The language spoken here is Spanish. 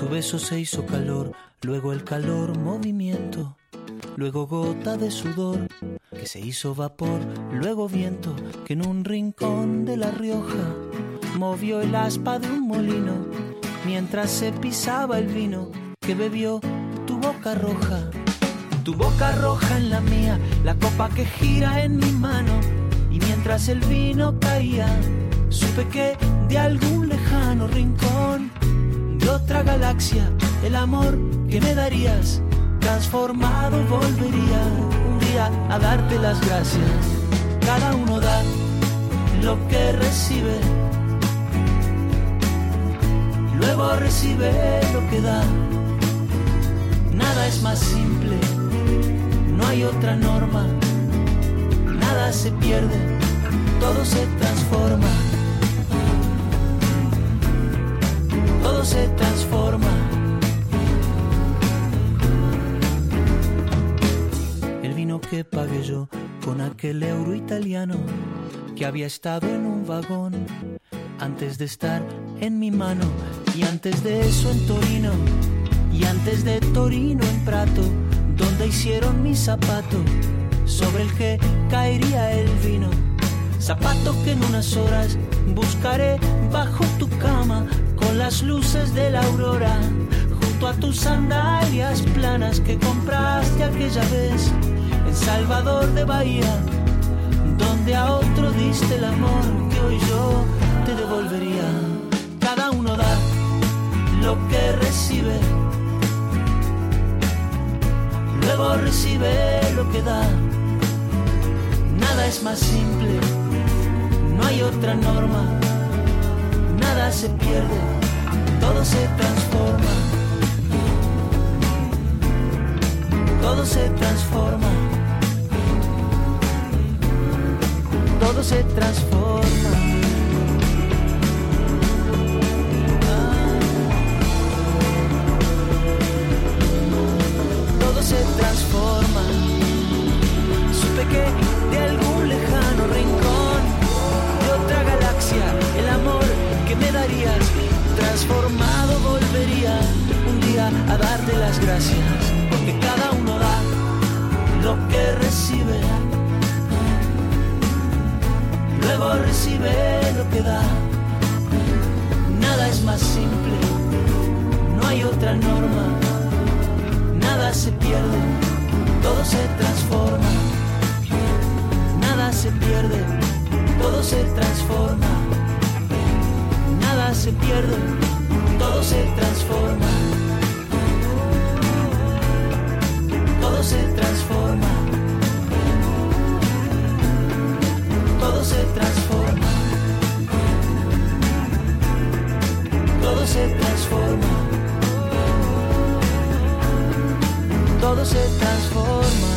Tu beso se hizo calor, luego el calor movimiento, luego gota de sudor que se hizo vapor, luego viento que en un rincón de La Rioja movió el aspa de un molino mientras se pisaba el vino que bebió tu boca roja. Tu boca roja en la mía, la copa que gira en mi mano, y mientras el vino caía supe que de algún lejano rincón de otra galaxia el amor que me darías transformado volvería un día a darte las gracias. Cada uno da lo que recibe, luego recibe lo que da. Nada es más simple, no hay otra norma. Nada se pierde, todo se transforma. Todo se transforma. El vino que pagué yo con aquel euro italiano que había estado en un vagón antes de estar en mi mano, y antes de eso en Torino, y antes de Torino en Prato, donde hicieron mi zapato sobre el que caería el vino. Zapato que en unas horas buscaré bajo tu cama con las luces de la aurora, junto a tus sandalias planas que compraste aquella vez en Salvador de Bahía, donde a otro diste el amor que hoy yo te devolvería. Cada uno da lo que recibe, luego recibe lo que da. Nada es más simple, no hay otra norma. Nada se pierde, todo se transforma. Todo se transforma. Todo se transforma. Todo se transforma. Supe que de algún lejano rincón de otra galaxia el amor que me darías transformado volvería un día a darte las gracias, porque cada uno da lo que recibe, luego recibe lo que da. Nada es más simple, no hay otra norma. Nada se pierde, todo se transforma. Nada se pierde, todo se transforma. Nada se pierde, todo se transforma. Todo se transforma. Todo se transforma. Todo se transforma. Todo se transforma.